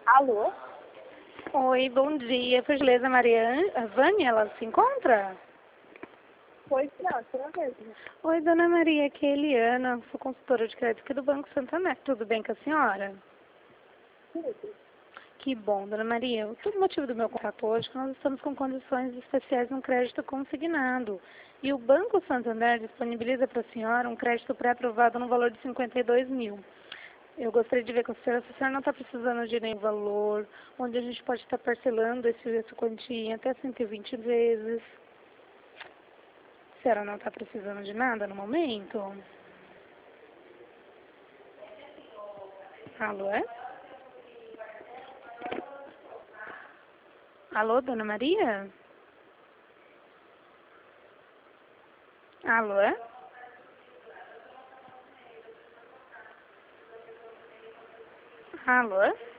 Alô? Oi, bom dia. Por gentileza, a Vânia, ela se encontra? Pois não, sou eu mesmo. Oi, dona Maria, aqui é Eliana, sou consultora de crédito aqui do Banco Santander. Tudo bem com a senhora? Tudo. Que bom, dona Maria. O motivo do meu contato hoje é que nós estamos com condições especiais no crédito consignado. E o Banco Santander disponibiliza para a senhora um crédito pré-aprovado no valor de 52 mil. Eu gostaria de ver com a senhora se a senhora não está precisando de nenhum valor, onde a gente pode estar parcelando essa quantia em até 120 vezes. A senhora não está precisando de nada no momento? Alô, é? Alô, dona Maria? Alô, é? Alô?